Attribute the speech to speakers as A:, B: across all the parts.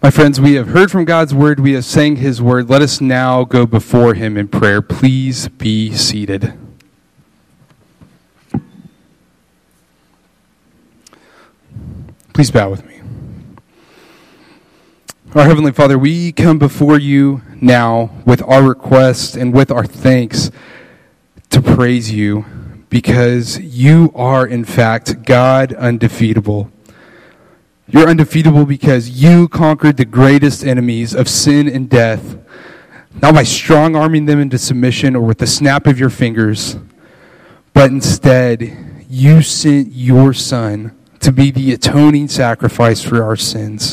A: My friends, we have heard from God's word. We have sang his word. Let us now go before him in prayer. Please be seated. Please bow with me. Our Heavenly Father, we come before you now with our request and with our thanks to praise you because you are, in fact, God undefeatable. You're undefeatable because you conquered the greatest enemies of sin and death, not by strong-arming them into submission or with the snap of your fingers, but instead you sent your Son to be the atoning sacrifice for our sins.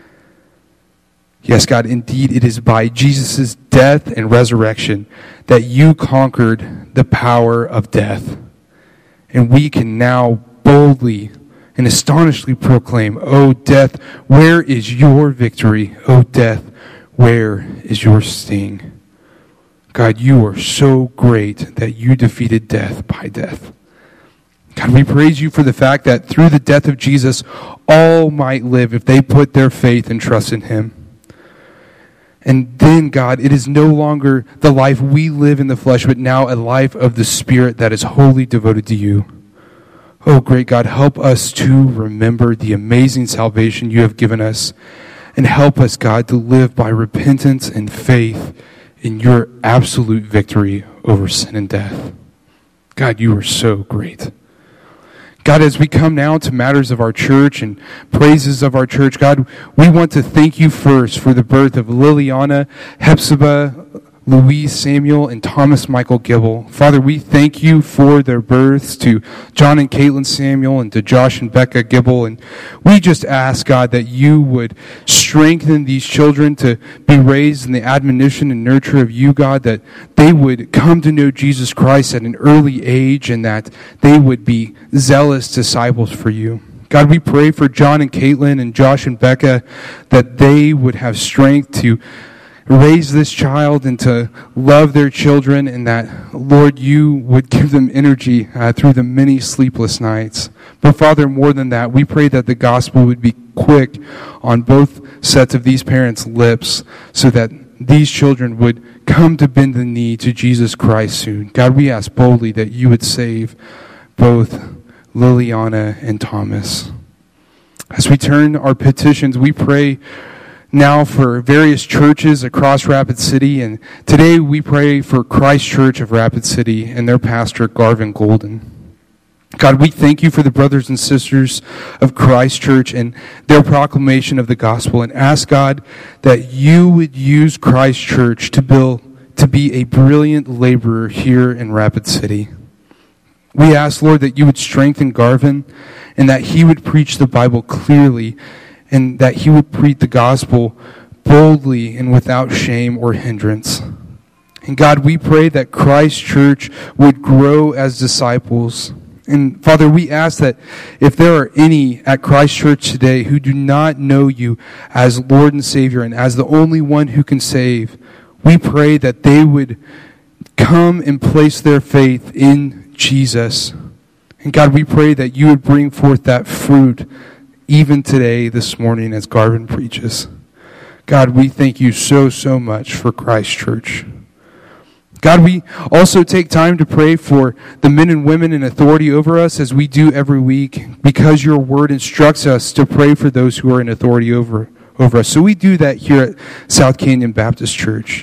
A: Yes, God, indeed it is by Jesus' death and resurrection that you conquered the power of death. And we can now boldly and astonishingly proclaim, O death, where is your victory? O death, where is your sting? God, you are so great that you defeated death by death. God, we praise you for the fact that through the death of Jesus, all might live if they put their faith and trust in him. And then, God, it is no longer the life we live in the flesh, but now a life of the Spirit that is wholly devoted to you. Oh, great God, help us to remember the amazing salvation you have given us, and help us, God, to live by repentance and faith in your absolute victory over sin and death. God, you are so great. God, as we come now to matters of our church and praises of our church, God, we want to thank you first for the birth of Liliana, Hepzibah, Louise Samuel, and Thomas Michael Gibble. Father, we thank you for their births to John and Caitlin Samuel and to Josh and Becca Gibble. And we just ask, God, that you would strengthen these children to be raised in the admonition and nurture of you, God, that they would come to know Jesus Christ at an early age and that they would be zealous disciples for you. God, we pray for John and Caitlin and Josh and Becca that they would have strength to raise this child and to love their children, and that, Lord, you would give them energy through the many sleepless nights. But Father, more than that, we pray that the gospel would be quick on both sets of these parents' lips so that these children would come to bend the knee to Jesus Christ soon. God, we ask boldly that you would save both Liliana and Thomas. As we turn our petitions, we pray now for various churches across Rapid City, and today we pray for Christ Church of Rapid City and their pastor, Garvin Golden. God, we thank you for the brothers and sisters of Christ Church and their proclamation of the gospel, and ask, God, that you would use Christ Church to be a brilliant laborer here in Rapid City. We ask, Lord, that you would strengthen Garvin and that he would preach the Bible clearly, and that he would preach the gospel boldly and without shame or hindrance. And God, we pray that Christ Church would grow as disciples. And Father, we ask that if there are any at Christ Church today who do not know you as Lord and Savior and as the only one who can save, we pray that they would come and place their faith in Jesus. And God, we pray that you would bring forth that fruit even today, this morning, as Garvin preaches. God, we thank you so much for Christ Church. God, we also take time to pray for the men and women in authority over us, as we do every week, because your word instructs us to pray for those who are in authority over us. So we do that here at South Canyon Baptist Church.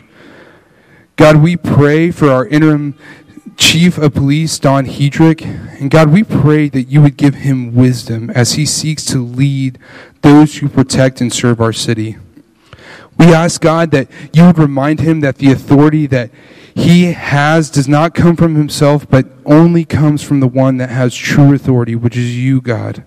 A: God, we pray for our interim Chief of Police, Don Hedrick. And God, we pray that you would give him wisdom as he seeks to lead those who protect and serve our city. We ask, God, that you would remind him that the authority that he has does not come from himself, but only comes from the one that has true authority, which is you, God.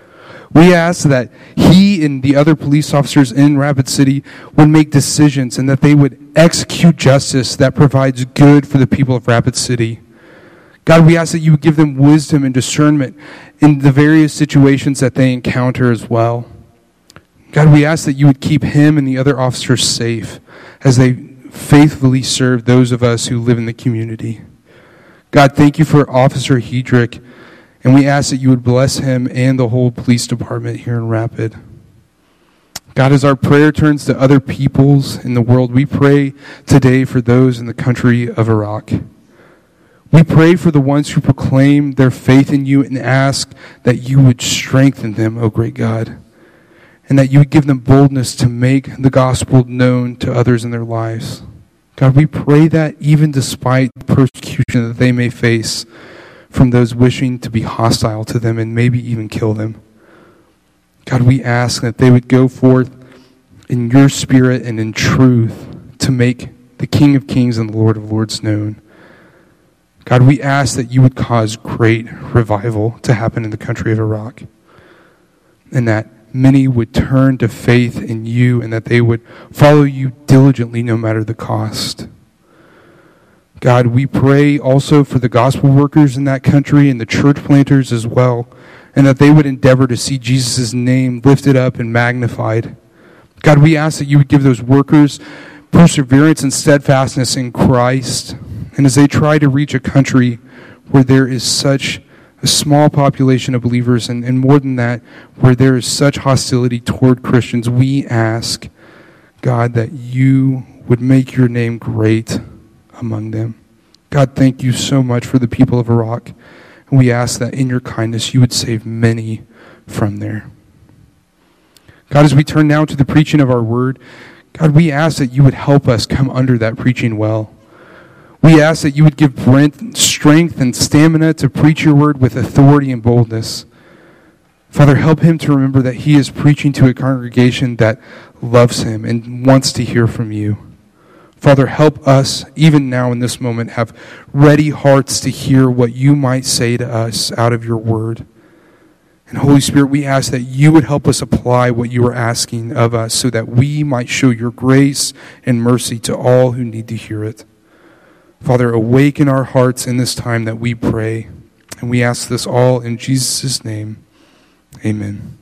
A: We ask that he and the other police officers in Rapid City would make decisions and that they would execute justice that provides good for the people of Rapid City. God, we ask that you would give them wisdom and discernment in the various situations that they encounter as well. God, we ask that you would keep him and the other officers safe as they faithfully serve those of us who live in the community. God, thank you for Officer Hedrick. And we ask that you would bless him and the whole police department here in Rapid. God, as our prayer turns to other peoples in the world, we pray today for those in the country of Iraq. We pray for the ones who proclaim their faith in you and ask that you would strengthen them, O great God, and that you would give them boldness to make the gospel known to others in their lives. God, we pray that even despite the persecution that they may face from those wishing to be hostile to them and maybe even kill them, God, we ask that they would go forth in your spirit and in truth to make the King of Kings and the Lord of Lords known. God, we ask that you would cause great revival to happen in the country of Iraq, and that many would turn to faith in you and that they would follow you diligently no matter the cost. God, we pray also for the gospel workers in that country and the church planters as well, and that they would endeavor to see Jesus' name lifted up and magnified. God, we ask that you would give those workers perseverance and steadfastness in Christ, and as they try to reach a country where there is such a small population of believers, and more than that, where there is such hostility toward Christians, we ask, God, that you would make your name great among them. God, thank you so much for the people of Iraq. And we ask that in your kindness you would save many from there. God, as we turn now to the preaching of our word, God, we ask that you would help us come under that preaching well. We ask that you would give Brent strength and stamina to preach your word with authority and boldness. Father, help him to remember that he is preaching to a congregation that loves him and wants to hear from you. Father, help us, even now in this moment, have ready hearts to hear what you might say to us out of your word. And Holy Spirit, we ask that you would help us apply what you are asking of us so that we might show your grace and mercy to all who need to hear it. Father, awaken our hearts in this time that we pray. And we ask this all in Jesus' name. Amen.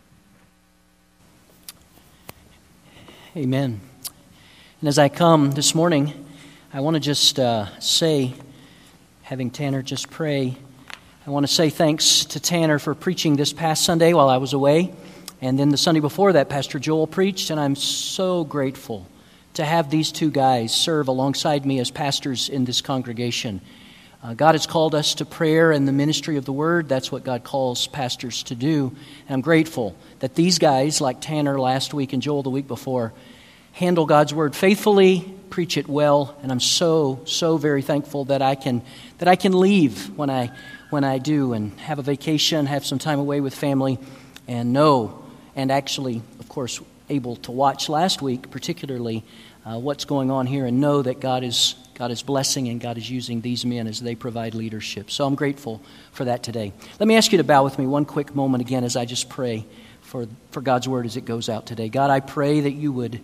B: Amen. And as I come this morning, I want to just say, having Tanner just pray, I want to say thanks to Tanner for preaching this past Sunday while I was away. And then the Sunday before that, Pastor Joel preached, and I'm so grateful to have these two guys serve alongside me as pastors in this congregation. God has called us to prayer and the ministry of the Word. That's what God calls pastors to do. And I'm grateful that these guys, like Tanner last week and Joel the week before, handle God's Word faithfully, preach it well, and I'm so very thankful that I can leave when I do and have a vacation, have some time away with family, and know, and actually, of course, able to watch last week, particularly what's going on here, and know that God is blessing and God is using these men as they provide leadership. So I'm grateful for that today. Let me ask you to bow with me one quick moment again as I just pray for God's Word as it goes out today. God, I pray that you would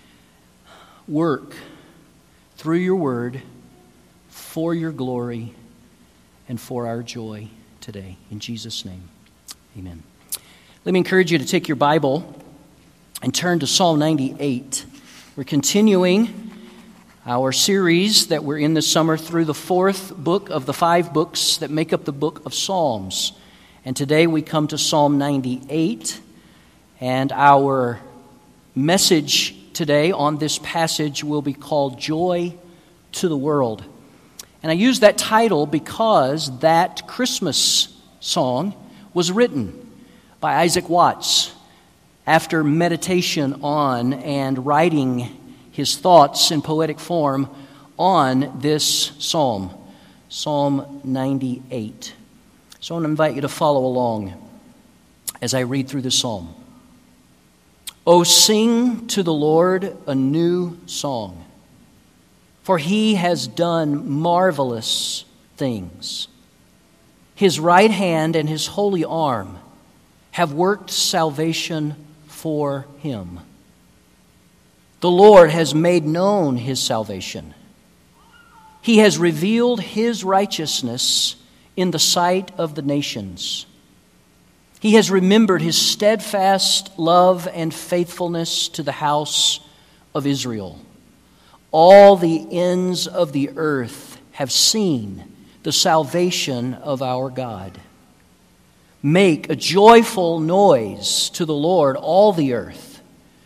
B: work through your Word for your glory and for our joy today. In Jesus' name, amen. Let me encourage you to take your Bible and turn to Psalm 98. We're continuing our series that we're in this summer through the fourth book of the 5 books that make up the book of Psalms. And today we come to Psalm 98, and our message today on this passage will be called Joy to the World. And I use that title because that Christmas song was written by Isaac Watts after meditation on and writing his thoughts in poetic form on this psalm, Psalm 98. So I want to invite you to follow along as I read through the psalm. Oh, sing to the Lord a new song, for he has done marvelous things. His right hand and his holy arm have worked salvation for him. The Lord has made known his salvation. He has revealed his righteousness in the sight of the nations. He has remembered his steadfast love and faithfulness to the house of Israel. All the ends of the earth have seen the salvation of our God. Make a joyful noise to the Lord, all the earth.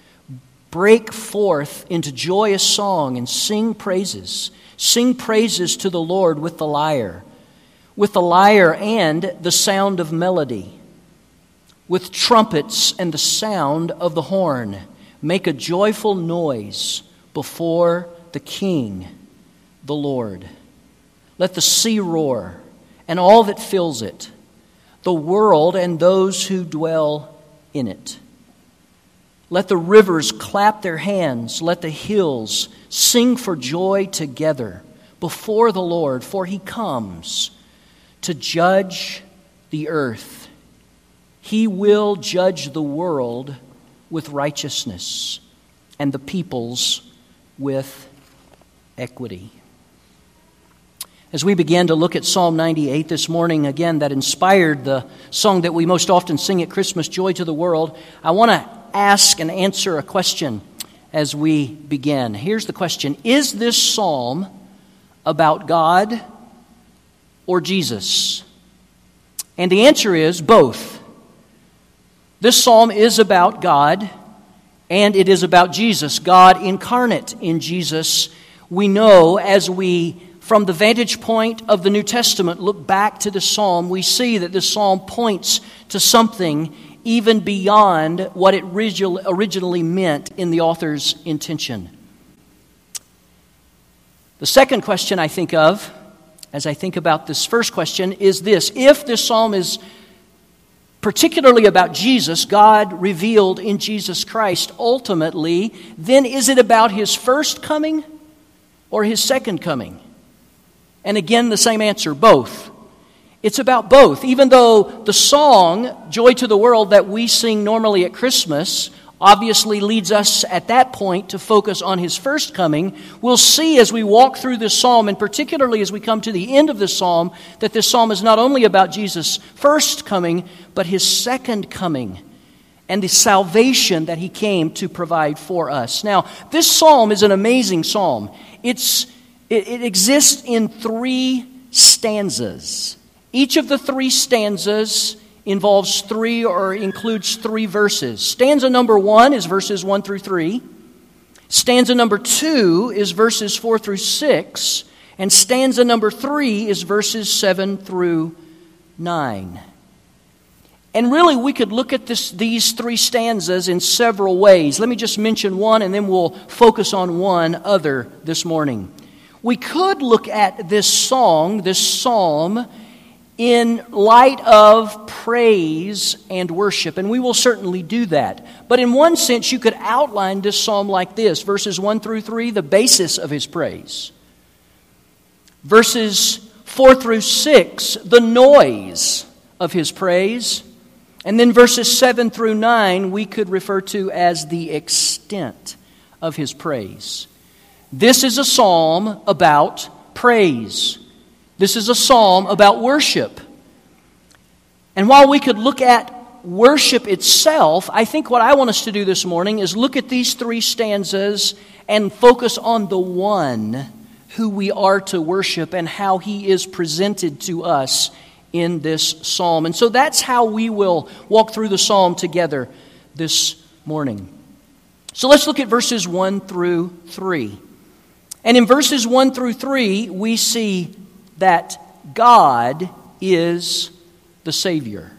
B: break forth into joyous song and sing praises. Sing praises to the Lord with the lyre and the sound of melody, with trumpets and the sound of the horn. Make a joyful noise before the King, the Lord. Let the sea roar and all that fills it, the world and those who dwell in it. Let the rivers clap their hands. Let the hills sing for joy together before the Lord, for He comes to judge the earth. He will judge the world with righteousness and the peoples with equity. As we began to look at Psalm 98 this morning, again, that inspired the song that we most often sing at Christmas, Joy to the World, I want to ask and answer a question as we begin. Here's the question: is this psalm about God or Jesus? And the answer is both. This psalm is about God and it is about Jesus, God incarnate in Jesus. We know as we, from the vantage point of the New Testament, look back to the psalm, we see that this psalm points to something even beyond what it originally meant in the author's intention. The second question I think of, as I think about this first question, is this: if this psalm is particularly about Jesus, God revealed in Jesus Christ ultimately, then is it about His first coming or His second coming? And again, the same answer, both. It's about both. Even though the song, Joy to the World, that we sing normally at Christmas, obviously leads us at that point to focus on His first coming, we'll see as we walk through this psalm, and particularly as we come to the end of this psalm, that this psalm is not only about Jesus' first coming, but His second coming and the salvation that He came to provide for us. Now, this psalm is an amazing psalm. It exists in 3 stanzas. Each of the 3 stanzas involves 3 or includes 3 verses. Stanza number 1 is verses 1 through 3. Stanza number 2 is verses 4 through 6. And stanza number 3 is verses 7 through 9. And really, we could look at these 3 stanzas in several ways. Let me just mention one, and then we'll focus on one other this morning. We could look at this psalm, in light of praise and worship, and we will certainly do that. But in one sense, you could outline this psalm like this: verses 1 through 3, the basis of His praise. Verses 4 through 6, the noise of His praise. And then verses 7 through 9, we could refer to as the extent of His praise. This is a psalm about praise. This is a psalm about worship. And while we could look at worship itself, I think what I want us to do this morning is look at these 3 stanzas and focus on the one who we are to worship and how He is presented to us in this psalm. And so that's how we will walk through the psalm together this morning. So let's look at verses 1 through 3. And in verses 1 through 3, we see that God is the Savior.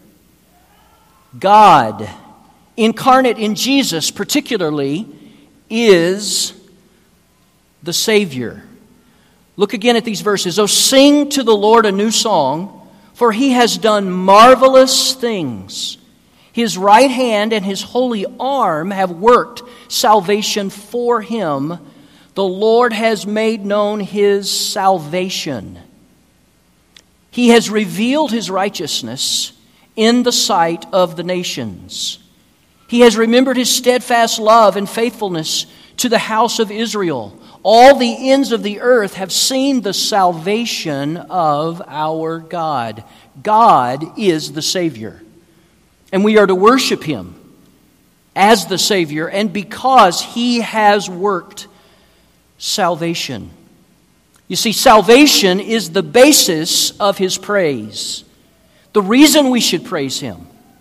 B: God, incarnate in Jesus particularly, is the Savior. Look again at these verses. "Oh, sing to the Lord a new song, for He has done marvelous things. His right hand and His holy arm have worked salvation for Him. The Lord has made known His salvation. He has revealed His righteousness in the sight of the nations. He has remembered His steadfast love and faithfulness to the house of Israel. All the ends of the earth have seen the salvation of our God." God is the Savior. And we are to worship Him as the Savior, and because He has worked salvation. You see, salvation is the basis of His praise. The reason we should praise Him.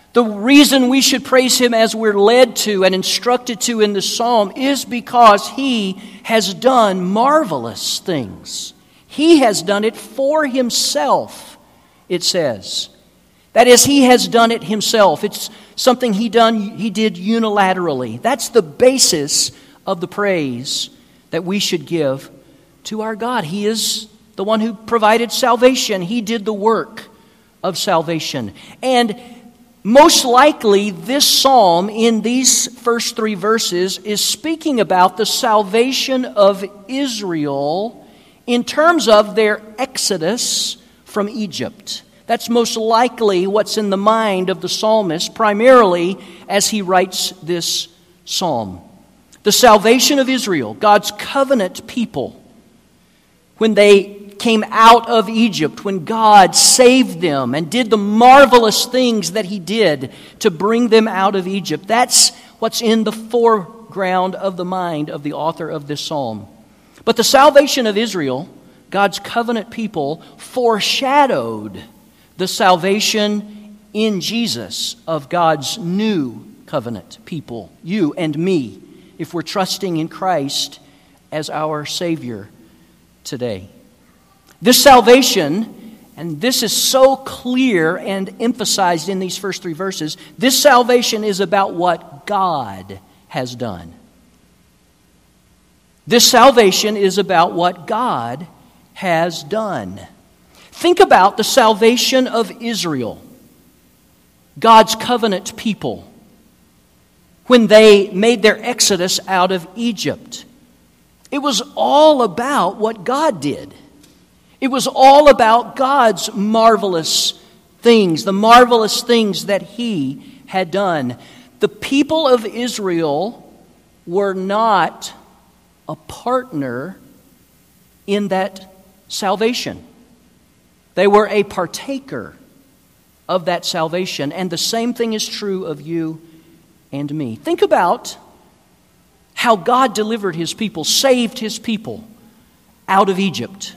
B: The reason we should praise Him as we're led to and instructed to in the psalm is because He has done marvelous things. He has done it for Himself, it says. That is, He has done it Himself. It's something He did unilaterally. That's the basis of the praise that we should give to our God. He is the one who provided salvation. He did the work of salvation. And most likely, this psalm in these first 3 verses is speaking about the salvation of Israel in terms of their exodus from Egypt. That's most likely what's in the mind of the psalmist, primarily as he writes this psalm. The salvation of Israel, God's covenant people, when they came out of Egypt, when God saved them and did the marvelous things that He did to bring them out of Egypt. That's what's in the foreground of the mind of the author of this psalm. But the salvation of Israel, God's covenant people, foreshadowed the salvation in Jesus of God's new covenant people, you and me, if we're trusting in Christ as our Savior today. This salvation, and this is so clear and emphasized in these first 3 verses, this salvation is about what God has done. This salvation is about what God has done. Think about the salvation of Israel, God's covenant people, when they made their exodus out of Egypt. It was all about what God did. It was all about God's marvelous things, the marvelous things that He had done. The people of Israel were not a partner in that salvation. They were a partaker of that salvation, and the same thing is true of you and me. Think about how God delivered His people, saved His people out of Egypt.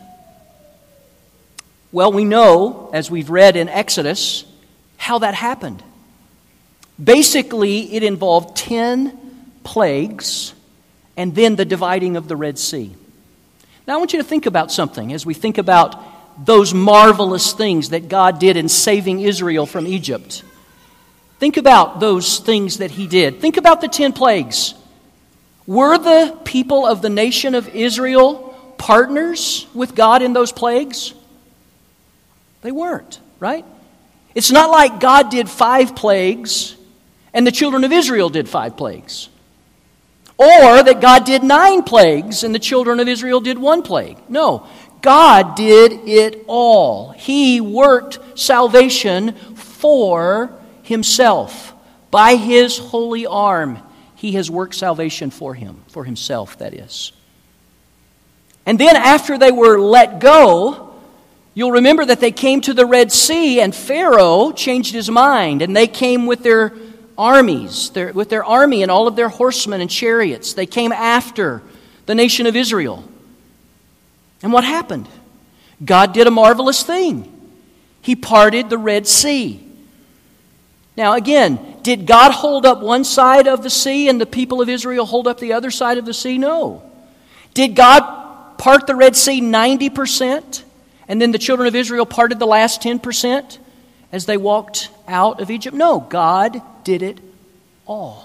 B: Well, we know, as we've read in Exodus, how that happened. Basically, it involved 10 plagues and then the dividing of the Red Sea. Now, I want you to think about something as we think about those marvelous things that God did in saving Israel from Egypt. Think about those things that He did. Think about the 10 plagues. Were the people of the nation of Israel partners with God in those plagues? They weren't, right? It's not like God did 5 plagues and the children of Israel did 5 plagues. Or that God did 9 plagues and the children of Israel did 1 plague. No, God did it all. He worked salvation for Himself. By His holy arm, He has worked salvation for Himself, that is. And then after they were let go, you'll remember that they came to the Red Sea and Pharaoh changed his mind and they came with their armies, with their army and all of their horsemen and chariots. They came after the nation of Israel. And what happened? God did a marvelous thing. He parted the Red Sea. Now again, did God hold up one side of the sea and the people of Israel hold up the other side of the sea? No. Did God part the Red Sea 90%? And then the children of Israel parted the last 10% as they walked out of Egypt? No, God did it all.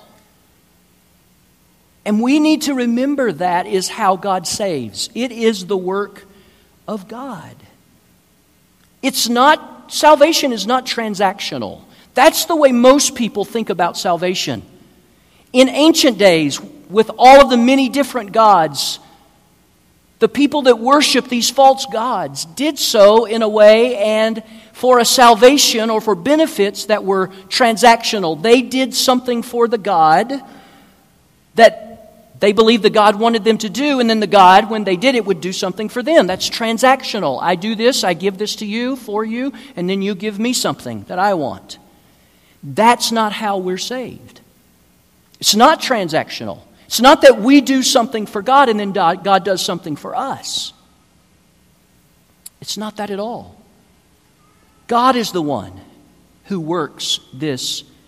B: And we need to remember that is how God saves. It is the work of God. Salvation is not transactional. That's the way most people think about salvation. In ancient days, with all of the many different gods, the people that worship these false gods did so in a way and for a salvation or for benefits that were transactional. They did something for the god that they believed the god wanted them to do, and then the god, when they did it, would do something for them. That's transactional. I do this, I give this to you, for you, and then you give me something that I want. That's not how we're saved. It's not transactional. It's not that we do something for God and then God does something for us. It's not that at all. God is the one who works this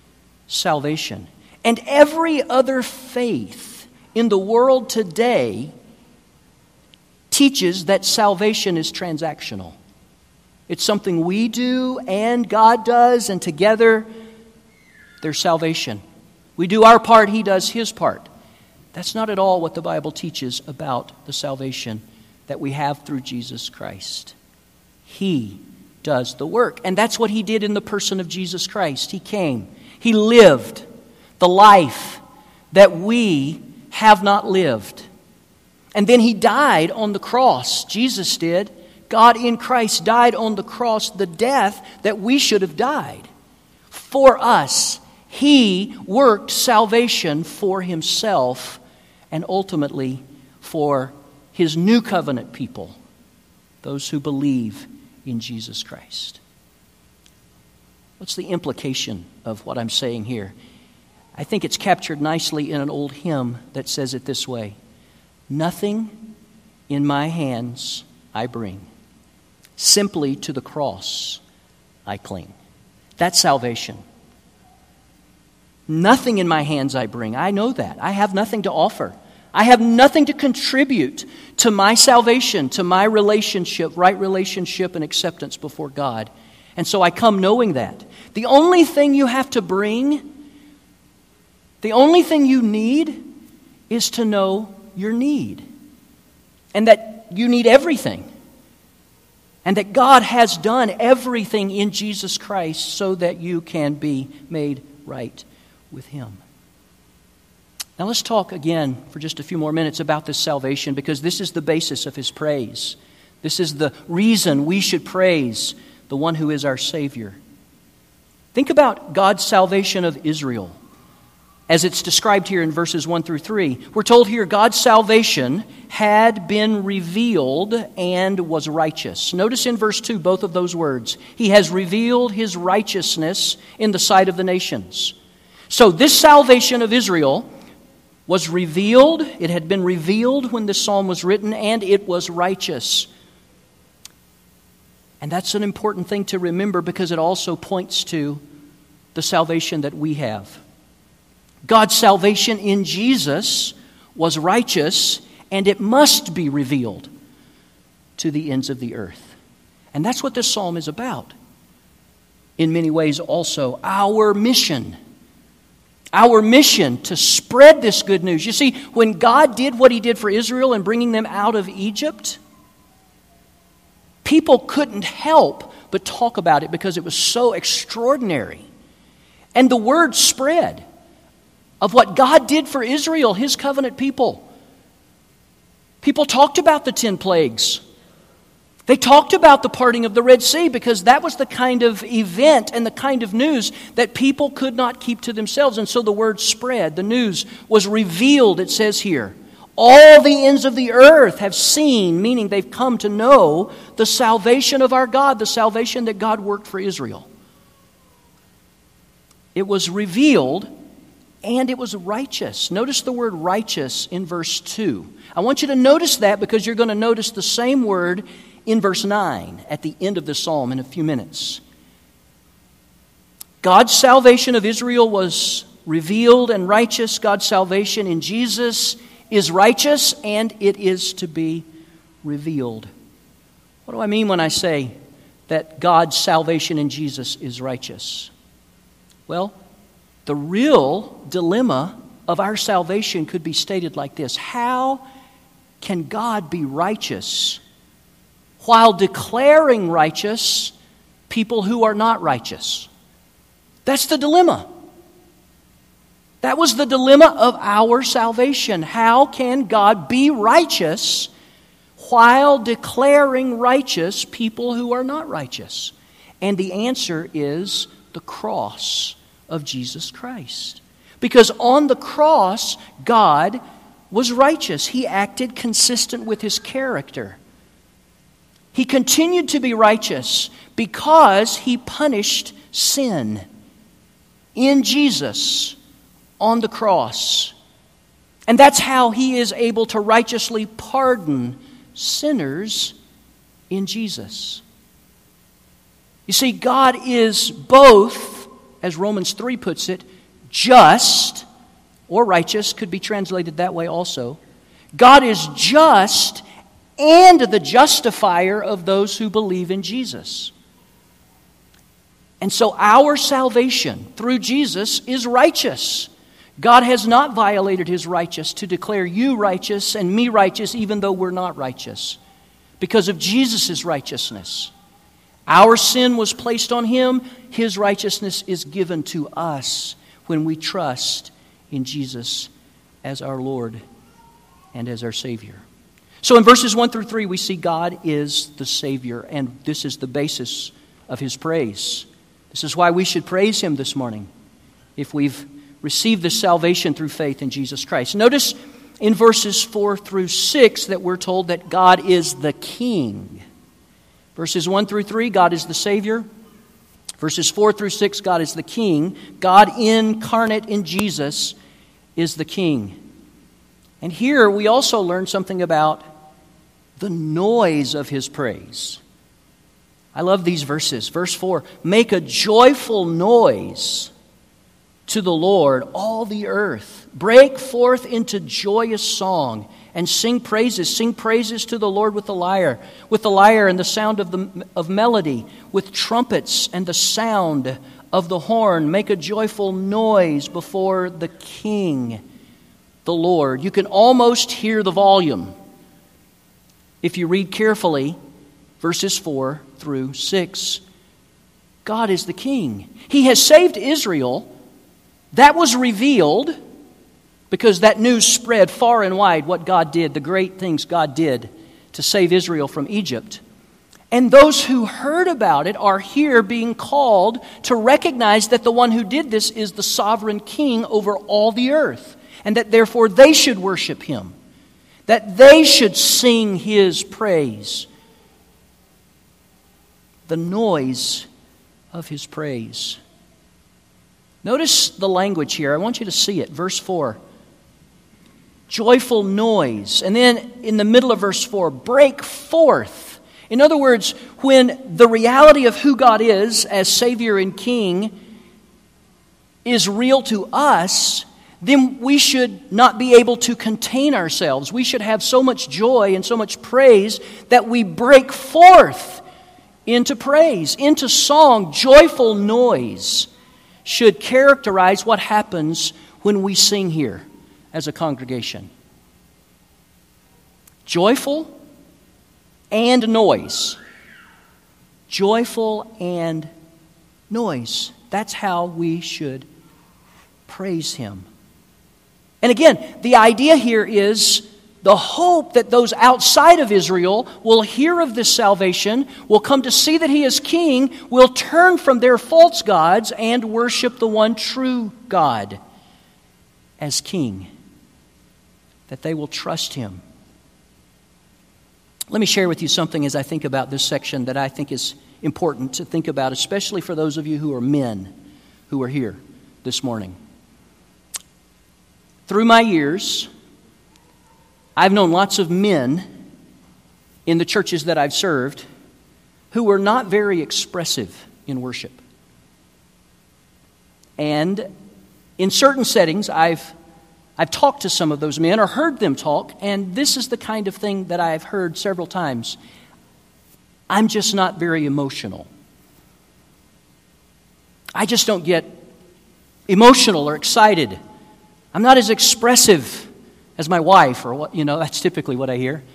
B: salvation. And every other faith in the world today teaches that salvation is transactional. It's something we do and God does, and together there's salvation. We do our part, He does His part. That's not at all what the Bible teaches about the salvation that we have through Jesus Christ. He does the work. And that's what He did in the person of Jesus Christ. He came. He lived the life that we have not lived. And then He died on the cross. Jesus did. God in Christ died on the cross, the death that we should have died. For us, He worked salvation for Himself and ultimately for His new covenant people, those who believe in Jesus Christ. What's the implication of what I'm saying here? I think it's captured nicely in an old hymn that says it this way: nothing in my hands I bring, simply to the cross I cling. That's salvation. Nothing in my hands I bring. I know that. I have nothing to offer. I have nothing to contribute to my salvation, to my relationship, right relationship and acceptance before God. And so I come knowing that. The only thing you have to bring, the only thing you need is to know your need. And that you need everything. And that God has done everything in Jesus Christ so that you can be made right with Him. Now let's talk again for just a few more minutes about this salvation, because this is the basis of His praise. This is the reason we should praise the one who is our Savior. Think about God's salvation of Israel as it's described here in verses 1 through 3. We're told here God's salvation had been revealed and was righteous. Notice in verse 2 both of those words. He has revealed His righteousness in the sight of the nations. So this salvation of Israel was revealed. It had been revealed when this psalm was written, and it was righteous. And that's an important thing to remember, because it also points to the salvation that we have. God's salvation in Jesus was righteous, and it must be revealed to the ends of the earth. And that's what this psalm is about. In many ways also, our mission to spread this good news. You see, when God did what He did for Israel in bringing them out of Egypt, people couldn't help but talk about it because it was so extraordinary. And the word spread of what God did for Israel, His covenant people. People talked about the 10 plagues. They talked about the parting of the Red Sea, because that was the kind of event and the kind of news that people could not keep to themselves. And so the word spread, the news was revealed, it says here. All the ends of the earth have seen, meaning they've come to know the salvation of our God, the salvation that God worked for Israel. It was revealed and it was righteous. Notice the word righteous in verse 2. I want you to notice that, because you're going to notice the same word in verse 9 at the end of the psalm in a few minutes. God's salvation of Israel was revealed and righteous. God's salvation in Jesus is righteous, and it is to be revealed. What do I mean when I say that God's salvation in Jesus is righteous? Well, the real dilemma of our salvation could be stated like this: how can God be righteous while declaring righteous people who are not righteous? That's the dilemma. That was the dilemma of our salvation. How can God be righteous while declaring righteous people who are not righteous? And the answer is the cross of Jesus Christ. Because on the cross, God was righteous. He acted consistent with His character. He continued to be righteous because He punished sin in Jesus on the cross. And that's how He is able to righteously pardon sinners in Jesus. You see, God is both, as Romans 3 puts it, just, or righteous, could be translated that way also. God is just and the justifier of those who believe in Jesus. And so our salvation through Jesus is righteous. God has not violated His righteousness to declare you righteous and me righteous even though we're not righteous, because of Jesus' righteousness. Our sin was placed on Him. His righteousness is given to us when we trust in Jesus as our Lord and as our Savior. So in verses 1 through 3, we see God is the Savior, and this is the basis of His praise. This is why we should praise Him this morning, if we've received this salvation through faith in Jesus Christ. Notice in verses 4 through 6 that we're told that God is the King. Verses 1 through 3, God is the Savior. Verses 4 through 6, God is the King. God incarnate in Jesus is the King. And here we also learn something about the noise of His praise. I love these verses. Verse 4, make a joyful noise to the Lord, all the earth. Break forth into joyous song and sing praises. Sing praises to the Lord with the lyre and the sound of melody, with trumpets and the sound of the horn. Make a joyful noise before the King, the Lord. You can almost hear the volume if you read carefully verses 4 through 6. God is the King. He has saved Israel. That was revealed because that news spread far and wide, what God did, the great things God did to save Israel from Egypt. And those who heard about it are here being called to recognize that the one who did this is the sovereign King over all the earth, and that therefore they should worship Him, that they should sing His praise. The noise of His praise. Notice the language here. I want you to see it. Verse 4. Joyful noise. And then in the middle of verse 4, break forth. In other words, when the reality of who God is as Savior and King is real to us, then we should not be able to contain ourselves. We should have so much joy and so much praise that we break forth into praise, into song. Joyful noise should characterize what happens when we sing here as a congregation. Joyful and noise. Joyful and noise. That's how we should praise Him. And again, the idea here is the hope that those outside of Israel will hear of this salvation, will come to see that He is King, will turn from their false gods and worship the one true God as King. That they will trust Him. Let me share with you something as I think about this section that I think is important to think about, especially for those of you who are men who are here this morning. Through my years, I've known lots of men in the churches that I've served who were not very expressive in worship. And in certain settings, I've talked to some of those men or heard them talk, and this is the kind of thing that I've heard several times. I'm just not very emotional. I just don't get emotional or excited. I'm not as expressive as my wife, or what, that's typically what I hear.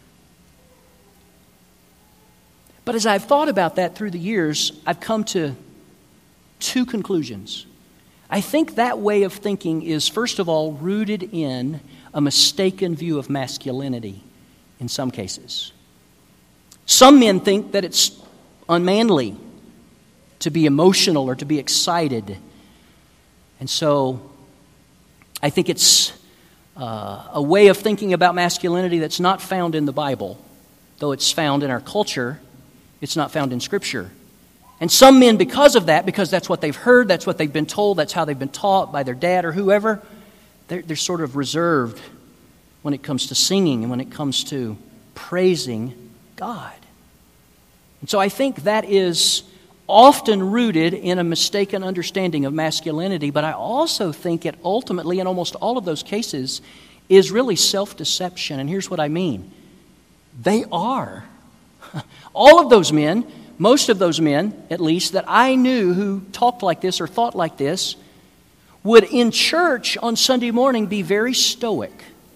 B: But as I've thought about that through the years, I've come to two conclusions. I think that way of thinking is, first of all, rooted in a mistaken view of masculinity in some cases. Some men think that it's unmanly to be emotional or to be excited. And so I think it's a way of thinking about masculinity that's not found in the Bible. Though it's found in our culture, it's not found in Scripture. And some men, because of that, because that's what they've heard, that's what they've been told, that's how they've been taught by their dad or whoever, they're sort of reserved when it comes to singing and when it comes to praising God. And so I think that is often rooted in a mistaken understanding of masculinity, but I also think it ultimately, in almost all of those cases, is really self-deception. And here's what I mean. They are. All of those men, most of those men, at least, that I knew who talked like this or thought like this, would in church on Sunday morning be very stoic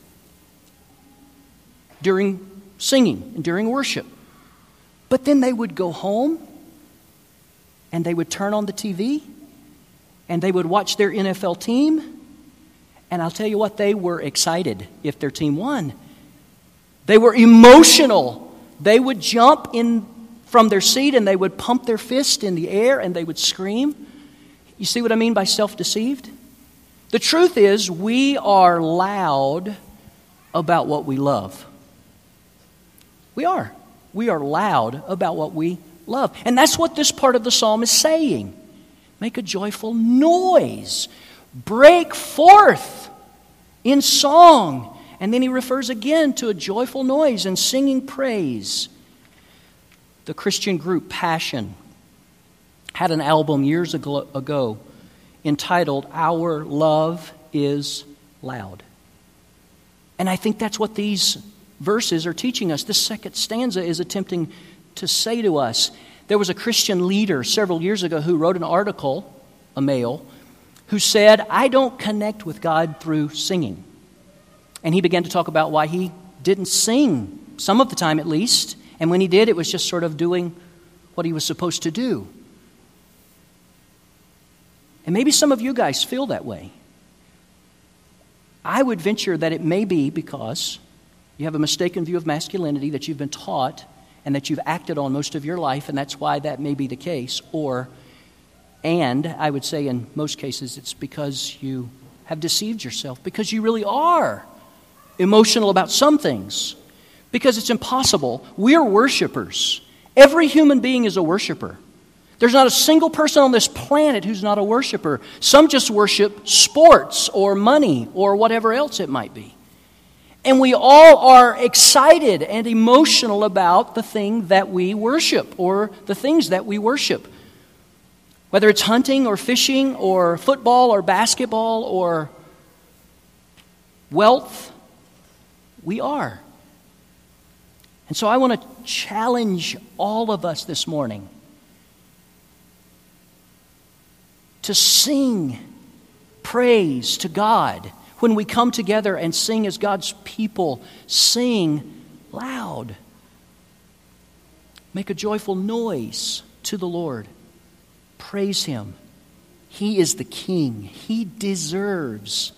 B: during singing and during worship. But then they would go home and they would turn on the TV and they would watch their NFL team. And I'll tell you what, they were excited if their team won. They were emotional. They would jump in from their seat and they would pump their fist in the air and they would scream. You see what I mean by self-deceived? The truth is, we are loud about what we love. We are. We are loud about what we love. And that's what this part of the psalm is saying. Make a joyful noise. Break forth in song. And then he refers again to a joyful noise and singing praise. The Christian group Passion had an album years ago entitled Our Love is Loud. And I think that's what these verses are teaching us. This second stanza is attempting to say to us. There was a Christian leader several years ago who wrote an article, a male, who said, I don't connect with God through singing. And he began to talk about why he didn't sing, some of the time at least. And when he did, it was just sort of doing what he was supposed to do. And maybe some of you guys feel that way. I would venture that it may be because you have a mistaken view of masculinity that you've been taught and that you've acted on most of your life, and that's why that may be the case. And I would say in most cases it's because you have deceived yourself, because you really are emotional about some things, because it's impossible. We're worshipers. Every human being is a worshiper. There's not a single person on this planet who's not a worshiper. Some just worship sports or money or whatever else it might be. And we all are excited and emotional about the thing that we worship or the things that we worship. Whether it's hunting or fishing or football or basketball or wealth, we are. And so I want to challenge all of us this morning to sing praise to God. When we come together and sing as God's people, sing loud. Make a joyful noise to the Lord. Praise Him. He is the King. He deserves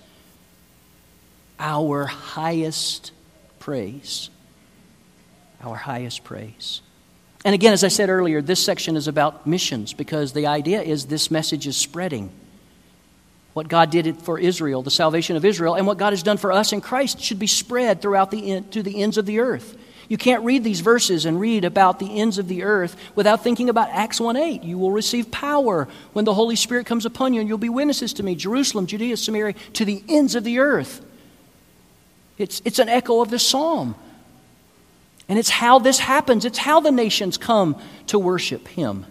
B: our highest praise. Our highest praise. And again, as I said earlier, this section is about missions because the idea is this message is spreading. What God did for Israel, the salvation of Israel, and what God has done for us in Christ should be spread throughout to the ends of the earth. You can't read these verses and read about the ends of the earth without thinking about Acts 1:8. You will receive power when the Holy Spirit comes upon you, and you'll be witnesses to me, Jerusalem, Judea, Samaria, to the ends of the earth. It's an echo of this psalm. And it's how this happens. It's how the nations come to worship Him.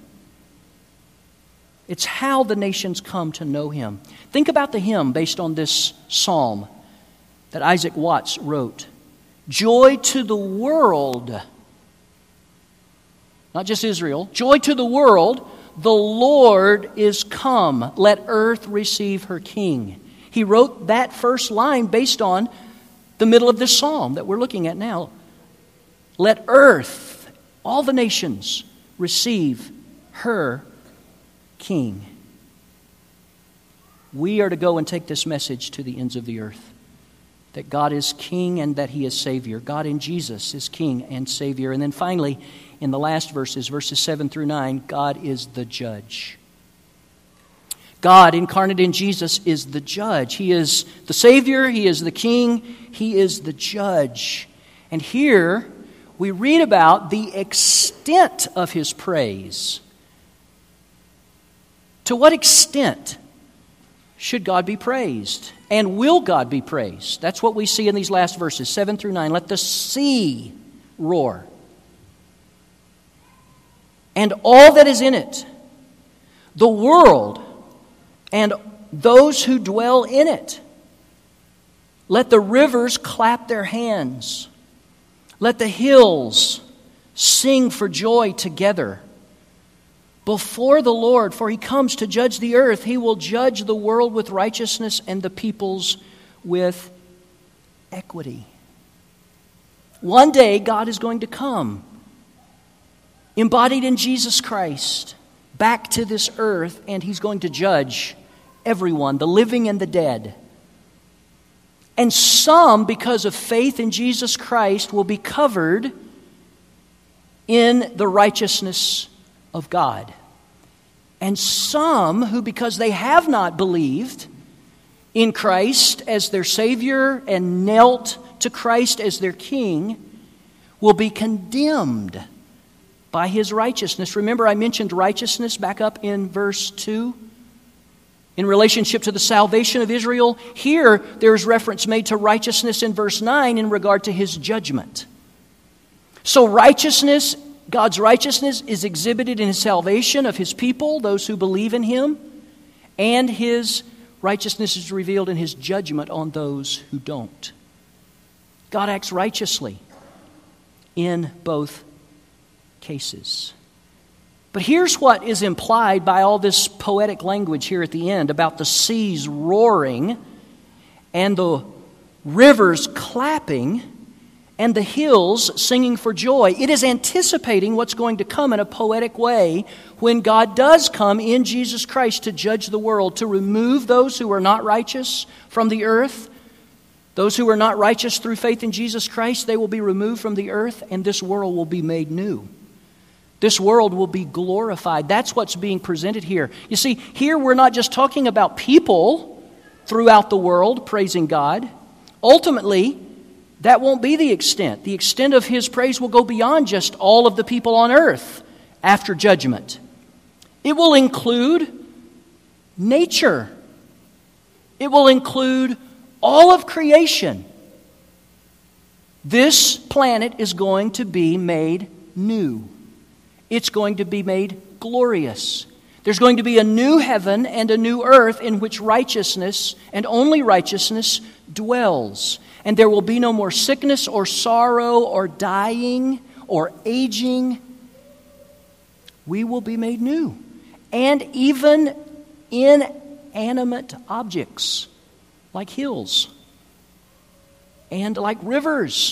B: It's how the nations come to know Him. Think about the hymn based on this psalm that Isaac Watts wrote. Joy to the world. Not just Israel. Joy to the world. The Lord is come. Let earth receive her King. He wrote that first line based on the middle of this psalm that we're looking at now. Let earth, all the nations, receive her King. We are to go and take this message to the ends of the earth. That God is King and that He is Savior. God in Jesus is King and Savior. And then finally, in the last verses 7 through 9, God is the judge. God incarnate in Jesus is the judge. He is the Savior. He is the King. He is the judge. And here we read about the extent of His praise. To what extent should God be praised? And will God be praised? That's what we see in these last verses, 7 through 9. Let the sea roar, and all that is in it. the world and those who dwell in it. Let the rivers clap their hands. Let the hills sing for joy together before the Lord, for he comes to judge the earth. He will judge the world with righteousness and the peoples with equity. One day, God is going to come, embodied in Jesus Christ, back to this earth, and he's going to judge everyone, the living and the dead. And some, because of faith in Jesus Christ, will be covered in the righteousness of God. And some who, because they have not believed in Christ as their Savior and knelt to Christ as their King, will be condemned by his righteousness. Remember, I mentioned righteousness back up in verse 2 in relationship to the salvation of Israel. Here, there's reference made to righteousness in verse 9 in regard to his judgment. So righteousness, God's righteousness, is exhibited in his salvation of his people, those who believe in him, and his righteousness is revealed in his judgment on those who don't. God acts righteously in both cases. But here's what is implied by all this poetic language here at the end about the seas roaring and the rivers clapping and the hills singing for joy. It is anticipating what's going to come in a poetic way when God does come in Jesus Christ to judge the world, to remove those who are not righteous from the earth. Those who are not righteous through faith in Jesus Christ, they will be removed from the earth, and this world will be made new. This world will be glorified. That's what's being presented here. You see, here we're not just talking about people throughout the world praising God. Ultimately, that won't be the extent. The extent of his praise will go beyond just all of the people on earth after judgment. It will include nature. It will include all of creation. This planet is going to be made new. It's going to be made glorious. There's going to be a new heaven and a new earth in which righteousness and only righteousness dwells. And there will be no more sickness or sorrow or dying or aging. We will be made new. And even inanimate objects like hills and like rivers.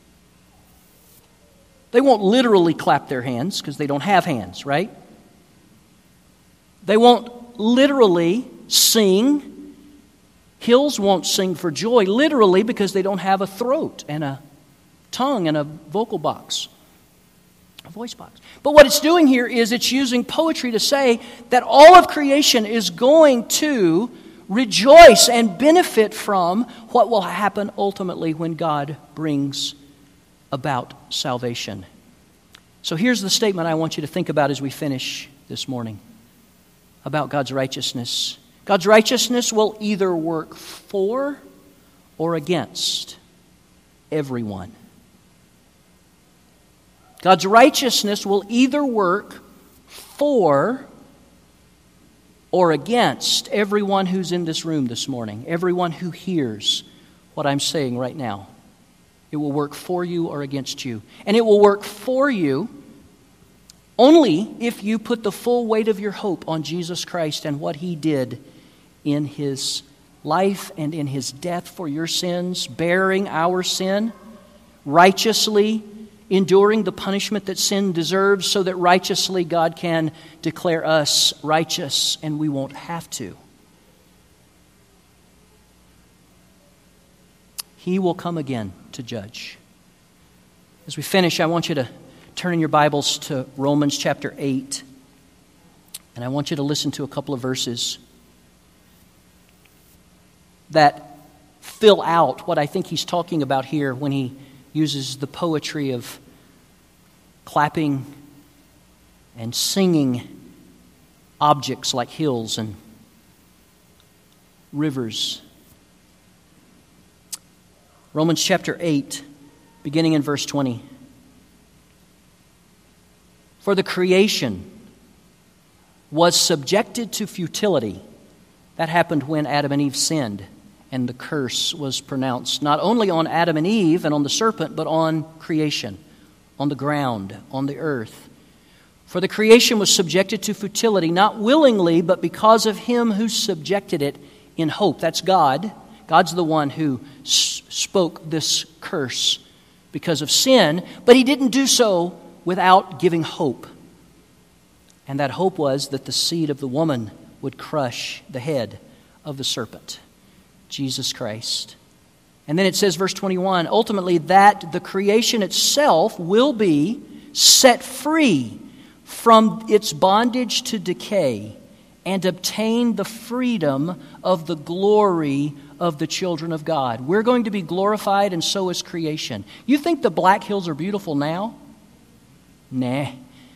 B: They won't literally clap their hands because they don't have hands, right? They won't literally sing. Hills won't sing for joy literally because they don't have a throat and a tongue and a vocal box, a voice box. But what it's doing here is it's using poetry to say that all of creation is going to rejoice and benefit from what will happen ultimately when God brings about salvation. So here's the statement I want you to think about as we finish this morning about God's righteousness. God's righteousness will either work for or against everyone. God's righteousness will either work for or against everyone who's in this room this morning, everyone who hears what I'm saying right now. It will work for you or against you. And it will work for you only if you put the full weight of your hope on Jesus Christ and what he did in his life and in his death for your sins, bearing our sin, righteously enduring the punishment that sin deserves so that righteously God can declare us righteous and we won't have to. He will come again to judge. As we finish, I want you to turn in your Bibles to Romans chapter 8. And I want you to listen to a couple of verses that fill out what I think he's talking about here when he uses the poetry of clapping and singing objects like hills and rivers. Romans chapter 8, beginning in verse 20. For the creation was subjected to futility. That happened when Adam and Eve sinned, and the curse was pronounced not only on Adam and Eve and on the serpent, but on creation, on the ground, on the earth. For the creation was subjected to futility, not willingly, but because of him who subjected it in hope. That's God. God's the one who spoke this curse because of sin, but he didn't do so without giving hope. And that hope was that the seed of the woman would crush the head of the serpent, Jesus Christ. And then it says, verse 21, ultimately that the creation itself will be set free from its bondage to decay and obtain the freedom of the glory of the children of God. We're going to be glorified, and so is creation. You think the Black Hills are beautiful now? Nah,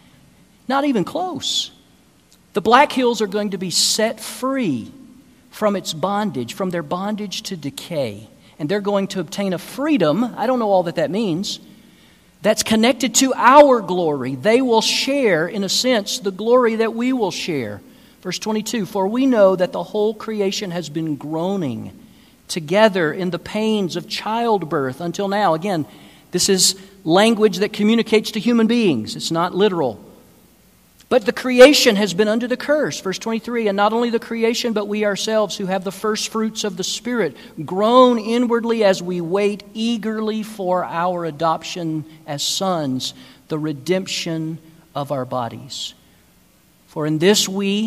B: not even close. The Black Hills are going to be set free from its bondage, from their bondage to decay. And they're going to obtain a freedom, I don't know all that means, that's connected to our glory. They will share, in a sense, the glory that we will share. Verse 22, for we know that the whole creation has been groaning together in the pains of childbirth until now. Again, this is language that communicates to human beings. It's not literal. But the creation has been under the curse. Verse 23, and not only the creation, but we ourselves who have the first fruits of the Spirit, groan inwardly as we wait eagerly for our adoption as sons, the redemption of our bodies. For in this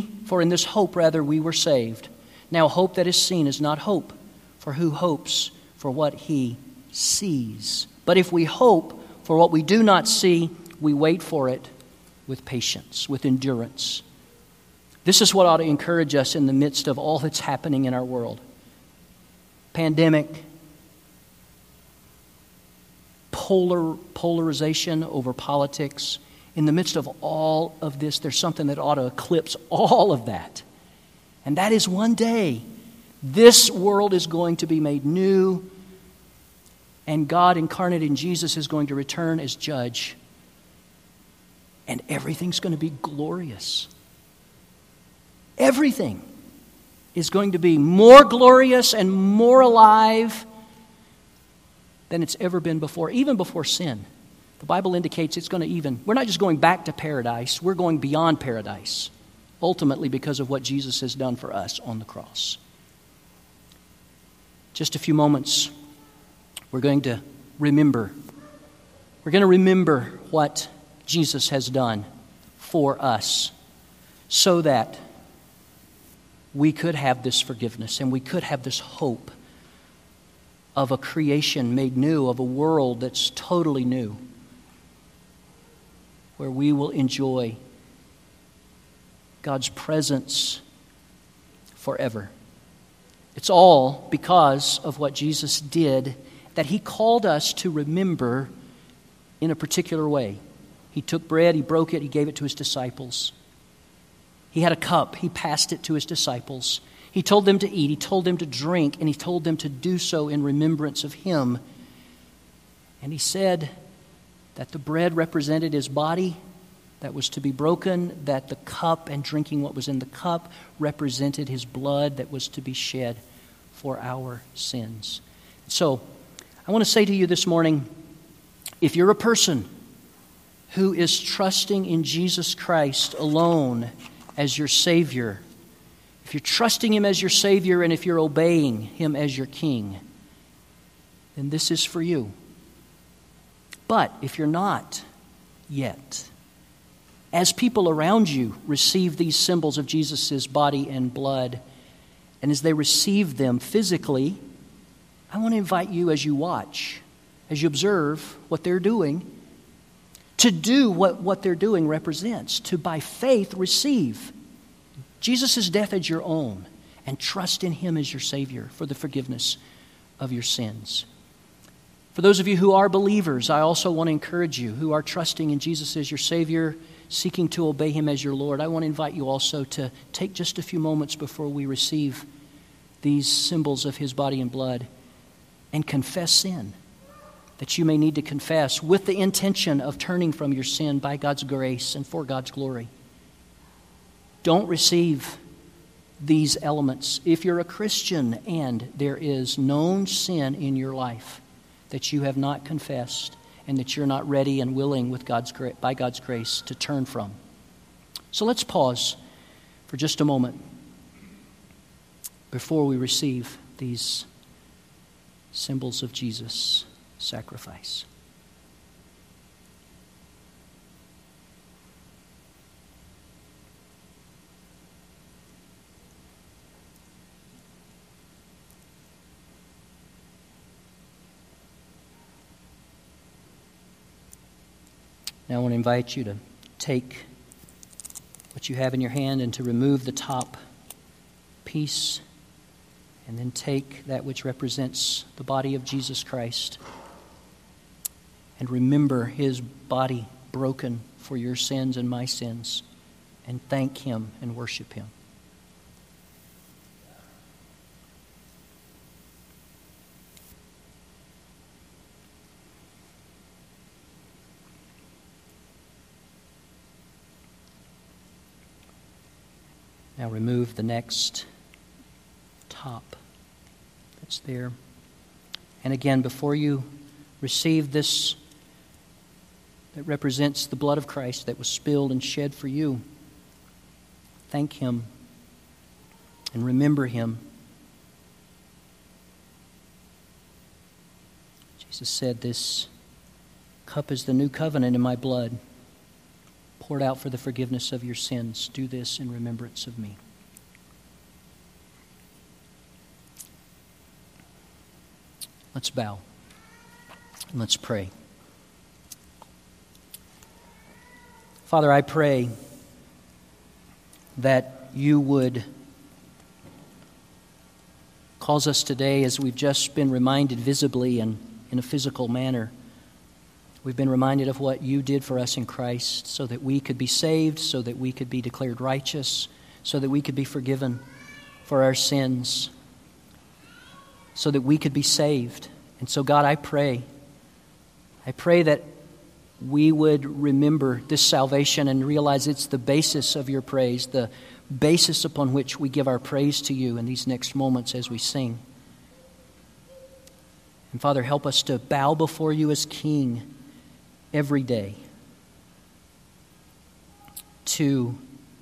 B: hope we were saved. Now hope that is seen is not hope, for who hopes for what he sees? But if we hope for what we do not see, we wait for it with patience, with endurance. This is what ought to encourage us in the midst of all that's happening in our world. Pandemic, polarization over politics. In the midst of all of this, there's something that ought to eclipse all of that. And that is one day, this world is going to be made new, and God incarnate in Jesus is going to return as judge. And everything's going to be glorious. Everything is going to be more glorious and more alive than it's ever been before, even before sin. The Bible indicates it's going to we're not just going back to paradise, we're going beyond paradise, ultimately because of what Jesus has done for us on the cross. Just a few moments, we're going to remember. We're going to remember what Jesus has done for us so that we could have this forgiveness and we could have this hope of a creation made new, of a world that's totally new, where we will enjoy God's presence forever. It's all because of what Jesus did, that he called us to remember in a particular way. He took bread, he broke it, he gave it to his disciples. He had a cup, he passed it to his disciples. He told them to eat, he told them to drink, and he told them to do so in remembrance of him. And he said that the bread represented his body that was to be broken, that the cup and drinking what was in the cup represented his blood that was to be shed for our sins. So, I want to say to you this morning, if you're a person who is trusting in Jesus Christ alone as your Savior, if you're trusting him as your Savior and if you're obeying him as your King, then this is for you. But if you're not yet, as people around you receive these symbols of Jesus' body and blood, and as they receive them physically, I want to invite you as you watch, as you observe what they're doing, to do what they're doing represents, to by faith receive Jesus' death as your own and trust in him as your Savior for the forgiveness of your sins. For those of you who are believers, I also want to encourage you who are trusting in Jesus as your Savior, seeking to obey him as your Lord. I want to invite you also to take just a few moments before we receive these symbols of his body and blood and confess sin that you may need to confess with the intention of turning from your sin by God's grace and for God's glory. don't receive these elements, if you're a Christian and there is known sin in your life that you have not confessed and that you're not ready and willing by God's grace to turn from. So let's pause for just a moment before we receive these symbols of Jesus' sacrifice. Now I want to invite you to take what you have in your hand and to remove the top piece, and then take that which represents the body of Jesus Christ and remember His body broken for your sins and my sins, and thank Him and worship Him. Now remove the next top that's there. And again, before you receive this that represents the blood of Christ that was spilled and shed for you, thank Him and remember Him. Jesus said, "This cup is the new covenant in my blood, poured out for the forgiveness of your sins. Do this in remembrance of me." Let's bow and let's pray. Father, I pray that you would cause us today, as we've just been reminded visibly and in a physical manner, we've been reminded of what you did for us in Christ so that we could be saved, so that we could be declared righteous, so that we could be forgiven for our sins, so that we could be saved. And so, God, I pray that we would remember this salvation and realize it's the basis of your praise, the basis upon which we give our praise to you in these next moments as we sing. And Father, help us to bow before you as King every day, to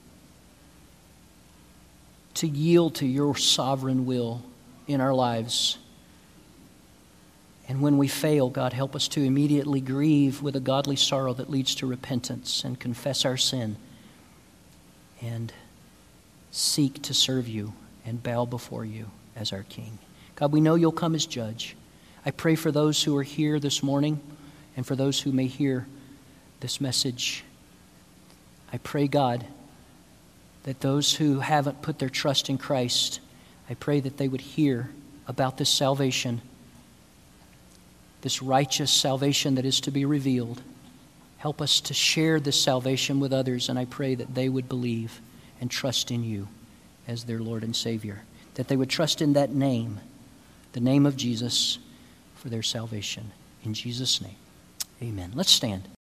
B: yield to your sovereign will in our lives. And when we fail, God, help us to immediately grieve with a godly sorrow that leads to repentance and confess our sin and seek to serve you and bow before you as our King. God, we know you'll come as judge. I pray for those who are here this morning and for those who may hear this message. I pray, God, that those who haven't put their trust in Christ, I pray that they would hear about this salvation, this righteous salvation that is to be revealed. Help us to share this salvation with others, and I pray that they would believe and trust in you as their Lord and Savior, that they would trust in that name, the name of Jesus, for their salvation. In Jesus' name, amen. Let's stand.